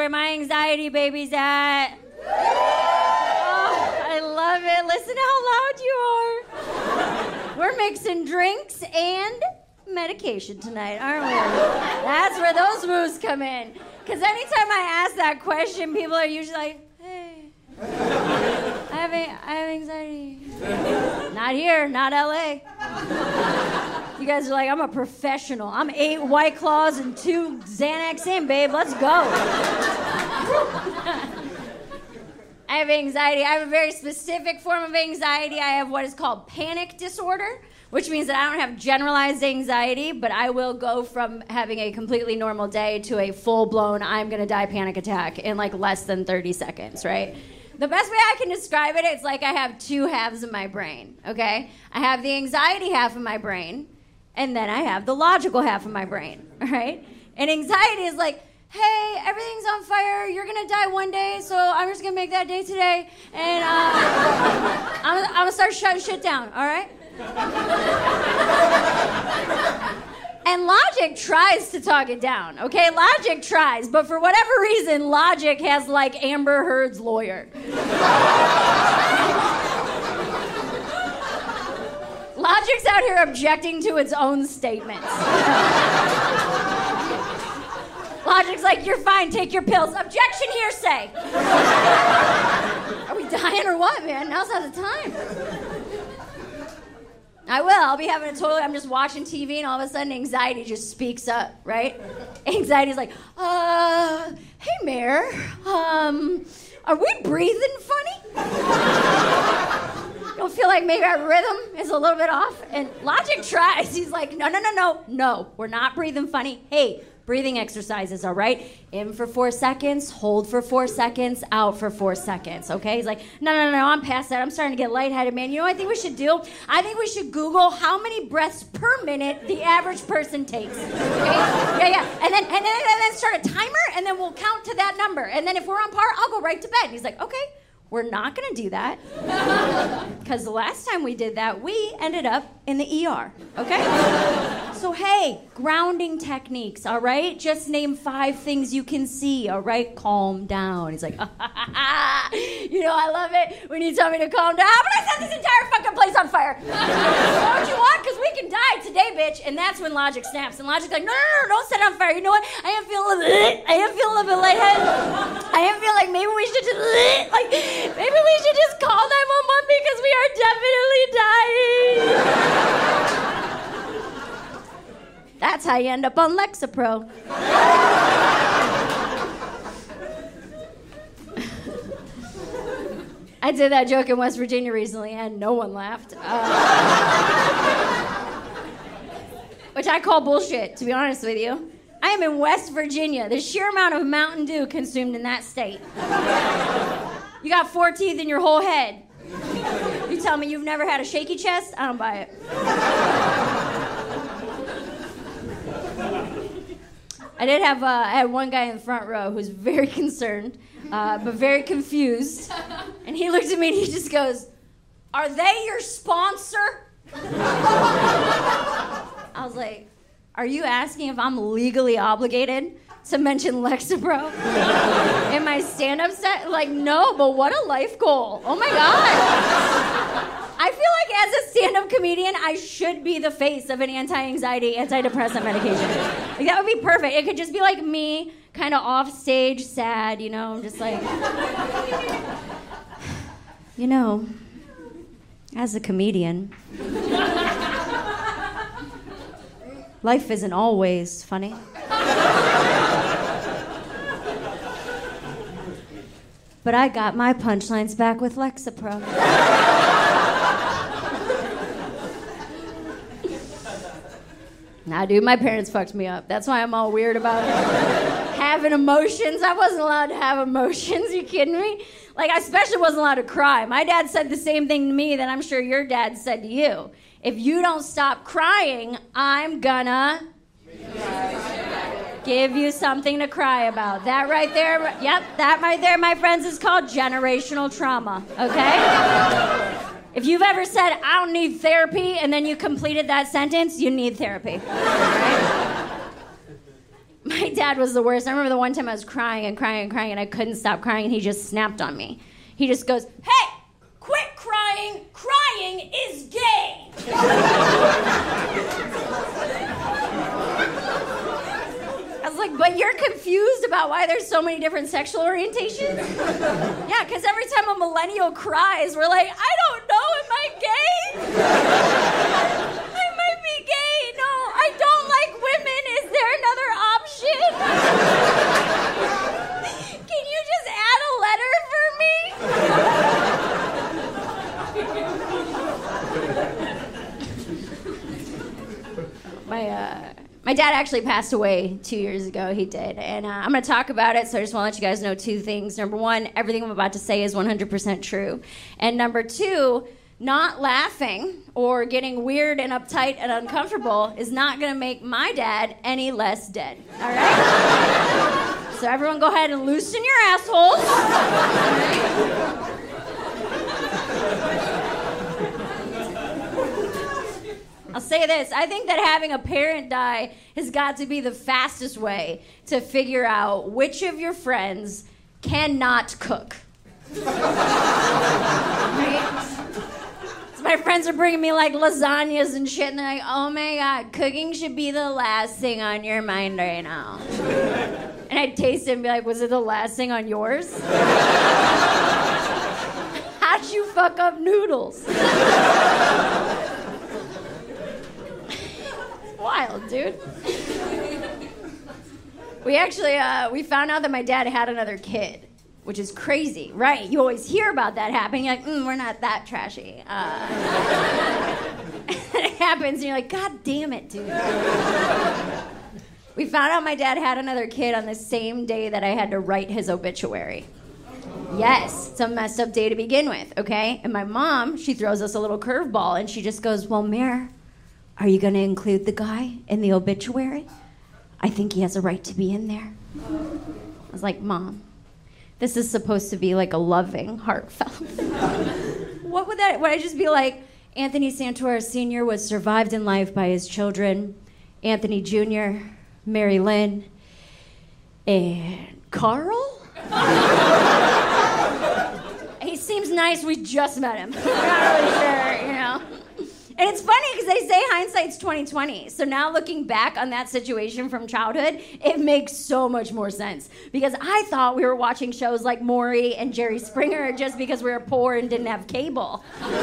where my anxiety baby's at. Oh, I love it. Listen how loud you are. We're mixing drinks and medication tonight, aren't we? That's where those woos come in. Because anytime I ask that question, people are usually like, hey, I have anxiety. Not here, not LA. You guys are like, I'm a professional. I'm 8 White Claws and 2 Xanax in, babe. Let's go. I have anxiety. I have a very specific form of anxiety. I have what is called panic disorder, which means that I don't have generalized anxiety, but I will go from having a completely normal day to a full-blown I'm going to die panic attack in like less than 30 seconds, right? The best way I can describe it, it's like I have 2 halves of my brain, okay? I have the anxiety half of my brain, and then I have the logical half of my brain, all right? And anxiety is like, hey, everything's on fire, you're gonna die one day, so I'm just gonna make that day today, and I'm gonna start shutting shit down, all right? And logic tries to talk it down, okay? Logic tries, but for whatever reason, logic has like Amber Heard's lawyer. Logic's out here objecting to its own statements. Logic's like, you're fine, take your pills. Objection, hearsay. Are we dying or what, man? Now's not the time. I will. I'll be having I'm just watching TV and all of a sudden anxiety just speaks up, right? Anxiety's like, hey, Mayor, are we breathing funny? Don't feel like maybe our rhythm is a little bit off? And Logic tries. He's like, no, we're not breathing funny. Hey, breathing exercises, all right? In for 4 seconds, hold for 4 seconds, out for 4 seconds, okay? He's like, no, I'm past that. I'm starting to get lightheaded, man. You know what I think we should do? I think we should Google how many breaths per minute the average person takes, okay? Yeah. And then start a timer, and then we'll count to that number. And then if we're on par, I'll go right to bed. And he's like, okay. We're not going to do that because the last time we did that, we ended up in the ER, okay? So, hey, grounding techniques, all right? Just name 5 things you can see, all right? Calm down. He's like, you know, I love it when you tell me to calm down. But I set this entire fucking place on fire. Don't you want? Because we can die today, bitch. And that's when Logic snaps. And Logic's like, no, don't set it on fire. You know what? I am feeling a bit lightheaded. I am feeling like maybe we should just, maybe we should just call 911 because we are definitely dying. That's how you end up on Lexapro. I did that joke in West Virginia recently and no one laughed. Which I call bullshit, to be honest with you. I am in West Virginia. The sheer amount of Mountain Dew consumed in that state. You got 4 teeth in your whole head. You tell me you've never had a shaky chest? I don't buy it. I had one guy in the front row who was very concerned, but very confused. And he looked at me and he just goes, "Are they your sponsor?" I was like, "Are you asking if I'm legally obligated to mention Lexapro in my stand-up set?" Like, no, but what a life goal. Oh my God. I feel like as a stand-up comedian, I should be the face of an anti-anxiety, antidepressant medication. Like, that would be perfect. It could just be like me, kind of off stage, sad, you know, just like, you know, as a comedian, life isn't always funny. But I got my punchlines back with Lexapro. Nah, dude, my parents fucked me up. That's why I'm all weird about having emotions. I wasn't allowed to have emotions. You kidding me? Like, I especially wasn't allowed to cry. My dad said the same thing to me that I'm sure your dad said to you. If you don't stop crying, I'm gonna give you something to cry about. That right there, yep, that right there, my friends, is called generational trauma, okay? If you've ever said, "I don't need therapy," and then you completed that sentence, you need therapy. Right? My dad was the worst. I remember the one time I was crying and crying and crying, and I couldn't stop crying, and he just snapped on me. He just goes, "Hey, quit crying. Crying is gay." I was like, but you're confused about why there's so many different sexual orientations? Yeah, because every time a millennial cries, we're like, I don't know, am I gay? I might be gay. No, I don't like women. Is there another option? Can you just add a letter for me? My dad actually passed away 2 years ago. He did. And I'm going to talk about it, so I just want to let you guys know two things. Number one, everything I'm about to say is 100% true. And number two, not laughing or getting weird and uptight and uncomfortable is not going to make my dad any less dead. All right? So everyone go ahead and loosen your assholes. I'll say this, I think that having a parent die has got to be the fastest way to figure out which of your friends cannot cook. Right? So my friends are bringing me like lasagnas and shit, and they're like, oh my God, cooking should be the last thing on your mind right now. And I'd taste it and be like, was it the last thing on yours? How'd you fuck up noodles? Wild, dude. We actually, we found out that my dad had another kid, which is crazy, right? You always hear about that happening. You're like, we're not that trashy. It happens, and you're like, God damn it, dude. We found out my dad had another kid on the same day that I had to write his obituary. Yes, it's a messed up day to begin with, okay? And my mom, she throws us a little curveball, and she just goes, well, Mare, are you going to include the guy in the obituary? I think he has a right to be in there. I was like, Mom, this is supposed to be like a loving, heartfelt. What would I just be like, Anthony Santora Sr. was survived in life by his children, Anthony Jr., Mary Lynn, and Carl? He seems nice, we just met him. We're not really sure, you know. And it's funny because they say hindsight's 20/20. So now looking back on that situation from childhood, it makes so much more sense. Because I thought we were watching shows like Maury and Jerry Springer just because we were poor and didn't have cable.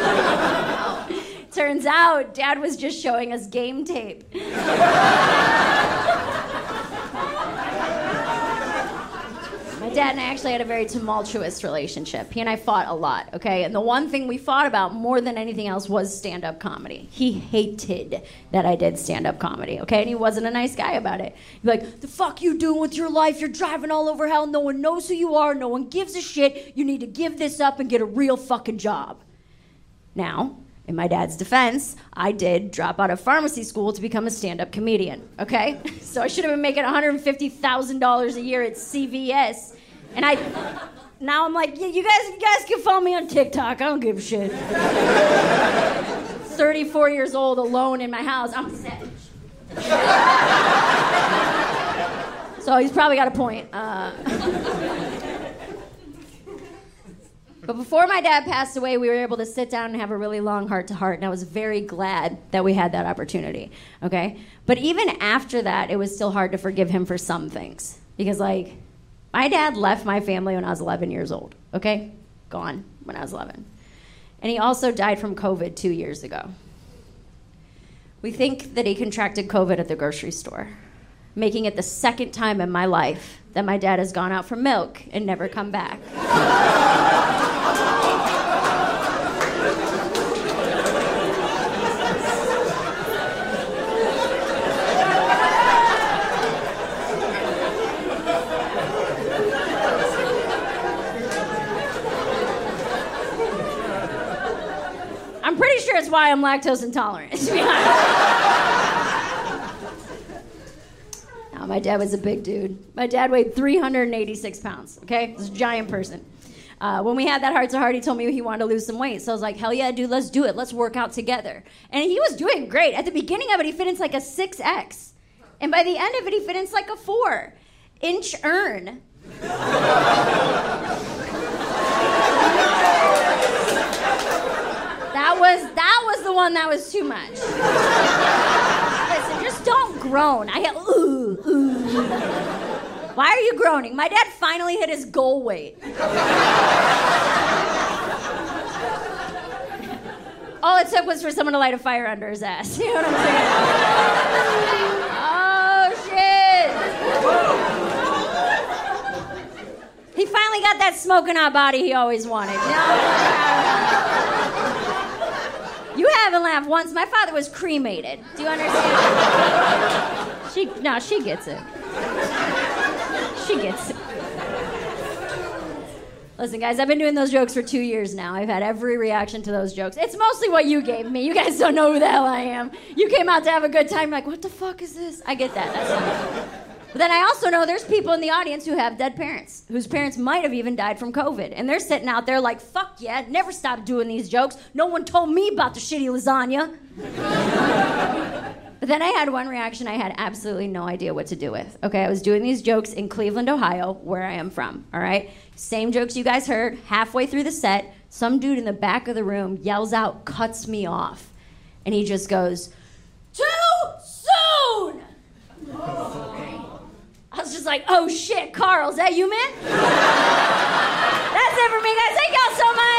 Turns out Dad was just showing us game tape. My dad and I actually had a very tumultuous relationship. He and I fought a lot, okay? And the one thing we fought about more than anything else was stand-up comedy. He hated that I did stand-up comedy, okay? And he wasn't a nice guy about it. He'd be like, the fuck you doing with your life? You're driving all over hell. No one knows who you are. No one gives a shit. You need to give this up and get a real fucking job. Now, in my dad's defense, I did drop out of pharmacy school to become a stand-up comedian, okay? So I should have been making $150,000 a year at CVS. And now I'm like, yeah, you guys can follow me on TikTok. I don't give a shit. 34 years old, alone in my house. I'm savage. So he's probably got a point. But before my dad passed away, we were able to sit down and have a really long heart-to-heart, and I was very glad that we had that opportunity, okay? But even after that, it was still hard to forgive him for some things. Because, like, my dad left my family when I was 11 years old, okay? Gone when I was 11. And he also died from COVID 2 years ago. We think that he contracted COVID at the grocery store, making it the second time in my life that my dad has gone out for milk and never come back. I'm pretty sure it's why I'm lactose intolerant, to be honest. No, my dad was a big dude. My dad weighed 386 pounds, okay? He was a giant person. When we had that heart-to-heart, he told me he wanted to lose some weight. So I was like, hell yeah, dude, let's do it. Let's work out together. And he was doing great. At the beginning of it, he fit into like a 6X. And by the end of it, he fit into like a 4-inch urn. That was the one that was too much. Listen, just don't groan. I get, ooh. Why are you groaning? My dad finally hit his goal weight. All it took was for someone to light a fire under his ass. You know what I'm saying? Oh, shit. He finally got that smoking hot body he always wanted. You haven't laughed once. My father was cremated. Do you understand? She gets it. She gets it. Listen, guys, I've been doing those jokes for 2 years now. I've had every reaction to those jokes. It's mostly what you gave me. You guys don't know who the hell I am. You came out to have a good time. Like, what the fuck is this? I get that. That's fine. But then I also know there's people in the audience who have dead parents, whose parents might have even died from COVID. And they're sitting out there like, fuck yeah, never stop doing these jokes. No one told me about the shitty lasagna. But then I had one reaction I had absolutely no idea what to do with. Okay, I was doing these jokes in Cleveland, Ohio, where I am from, all right? Same jokes you guys heard. Halfway through the set, some dude in the back of the room yells out, cuts me off. And he just goes, too soon! I was just like, oh shit, Carl, is that you, man? That's it for me, guys. Thank y'all so much.